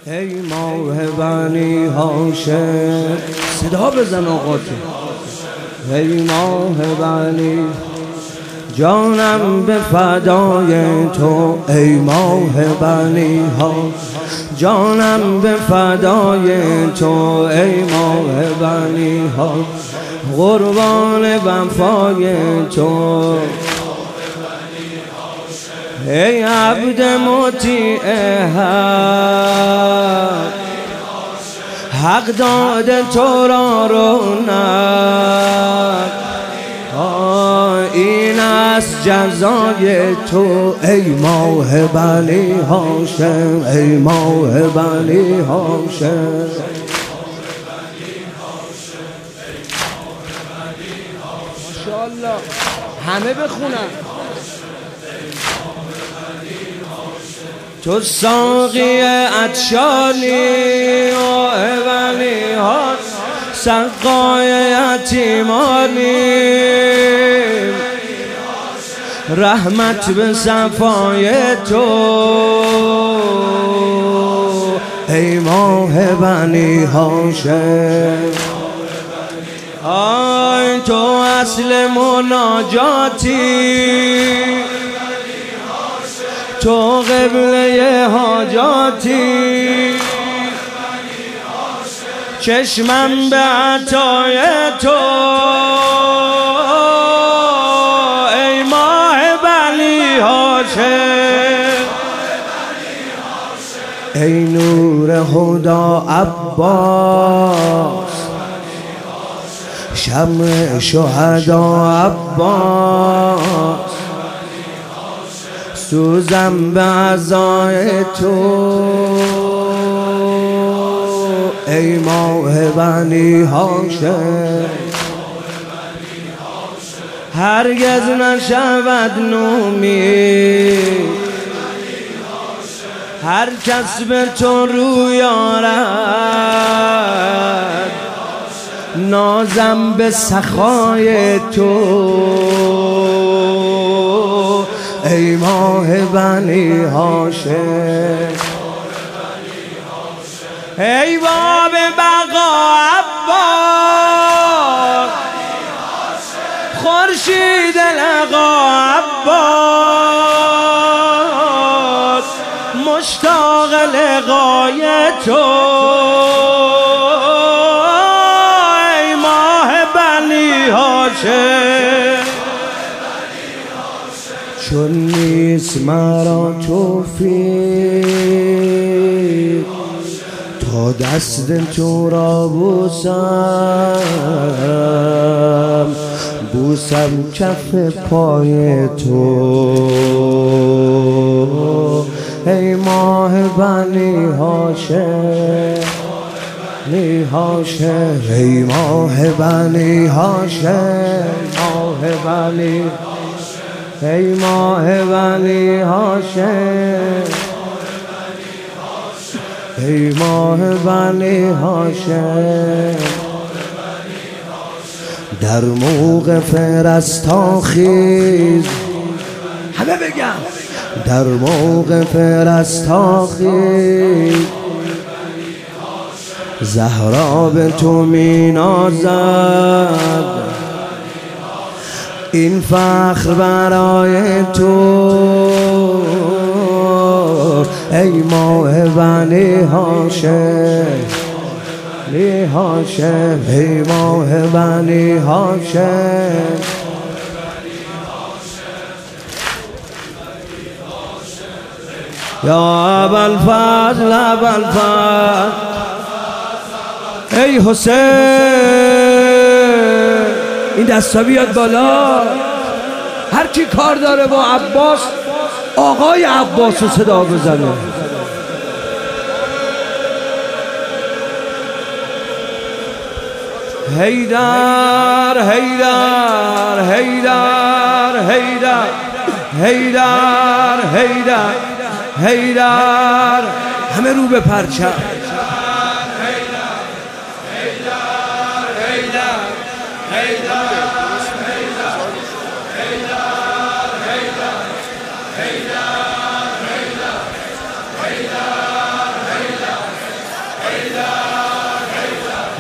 ای ماه بنی هاشم، صدا بزن آقا تو. ای ماه بنی، جانم به فدای تو. ای ماه بنی ها، جانم به فدای تو. ای ماه بنی ها، قربان وفای تو. ای عبد مطیع حق داده تو را رونق، این است جزای تو. ای ماه بنی هاشم، ای ماه بنی هاشم. ماشاءالله همه بخونن. تو ساقی عطشانی و بنی ها، سقای یتیمانی، رحمت به صفای تو. ای ماه بنی هاشم، آی تو اصل مناجاتی، تو قبله حاجاتی، چشمم به عطای تو. ای ماه بنی هاشم، ای نور هدا عباس، شمع شهدا عباس، سوزم به عزای تو. ای ماه بنی هاشم، هرگز نشود نومید هر کس به تو روی آرد، نازم به سخای تو. ای ماه بنی هاشم، ای باب بقا عباس، خورشید لقا عباس، مشتاق لقای تو. ای ماه بنی هاشم، چون نیست مرا توفیق تا دست تو را بوسم، بوسم کف پای تو. ای ماه بنی هاشم، بنی هاشم، ای ماه بنی هاشم، ماه بنی، ای ماه بنی هاشم، ای ماه بنی هاشم. در موقف رستاخیز، همه بگم در موقف رستاخیز، زهرا به تو می نازد، این فخر برای تو. ای ماه بنی هاشم، بنی هاشم، ای ماه بنی هاشم. یا ابوالفضل ابوالفضل، ای حسین، این دستا بیاد بالا. هر کی کار داره با عباس، آقای عباس رو صدا بزنه. حیدر حیدر حیدر حیدر حیدر حیدر حیدر، همه رو به پرچم.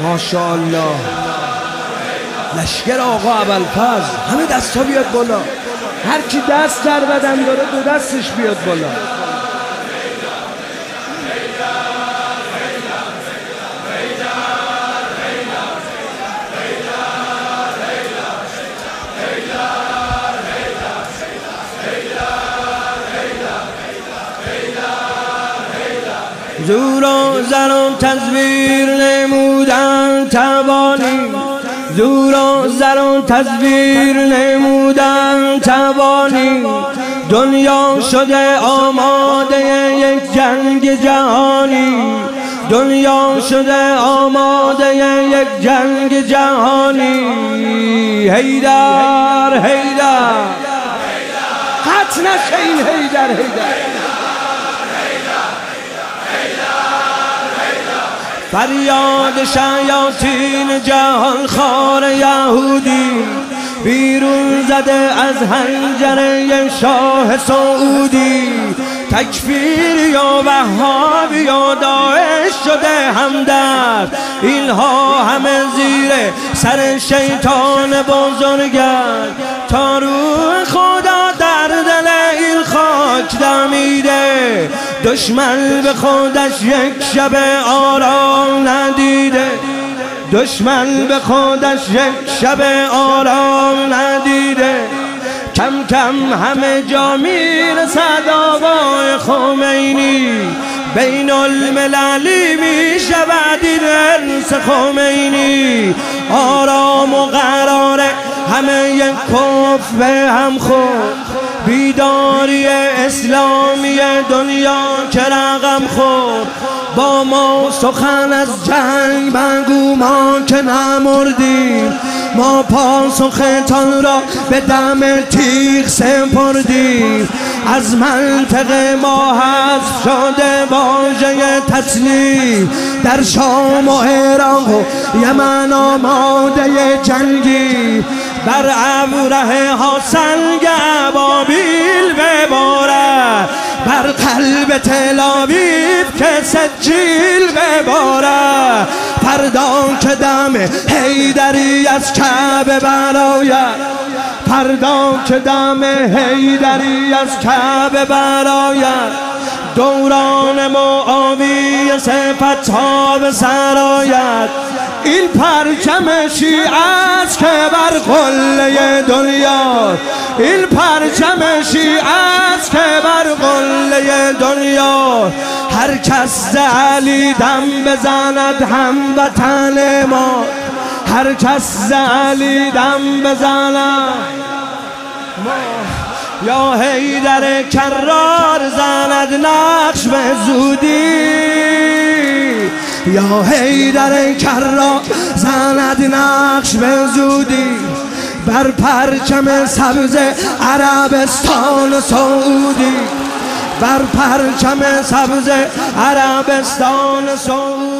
ماشاءالله. لشکر آقا ابوالفضل. همه دستا بیاد بالا، هر کی دست در بدن داره دو دستش بیاد بالا. زور و زر و تزویر نمودن توانی، زور و زر و تزویر نمودن توانی. دنیا شده آماده یک جنگ جهانی، دنیا شده آماده یک جنگ جهانی. حیدر حیدر قطع نشه این حیدر حیدر. فریاد شیاطین جهان خوار یهودی، بیرون زده از حنجره شاه سعودی. تکفیر یا وهابی یا داعش شده همدرد، اینها همه زیر سر شیطان بزرگند. تا روح خدا در دل این خاک دمیده، دشمن به خودش یک شب آرام ندیده، دشمن به خودش یک شب آرام ندیده. کم کم همه جا میرسد آقای خمینی، بین المللی می شود این ارث خمینی. آرام و قراره همه یک کف به هم خورد، بیداری اسلامی دنیا که رقم خورد. با ما سخن از جنگ بگو ما که نمردیم، ما پاسختان را به دم تیغ سپردیم. از منطقه ما حذف شده واژه تسلیم، در شام و عراق و یمن آماده جنگی. بر ابره ها سنگ ابابیل ببارد، بر قلب تل‌آویو که سجیل ببارد. فردا که دم حیدری از کعبه برآید، فردا که دم حیدری از کعبه برآید. دوران معاویه صفت‌ها به سر آید. این پرچم شیعه است که بر قله دنیا، این پرچم شیعه است که بر قله دنیا. هر کس ز علی دم بزند هموطن ما، هر کس ز علی دم بزند ما. یا حیدر کرار زند نقش به زودی، یا حیدر کرار زند نقش به زودی. بر پرچم سبز عربستان و سعودی، بر پرچم سبز عربستان و سعودی.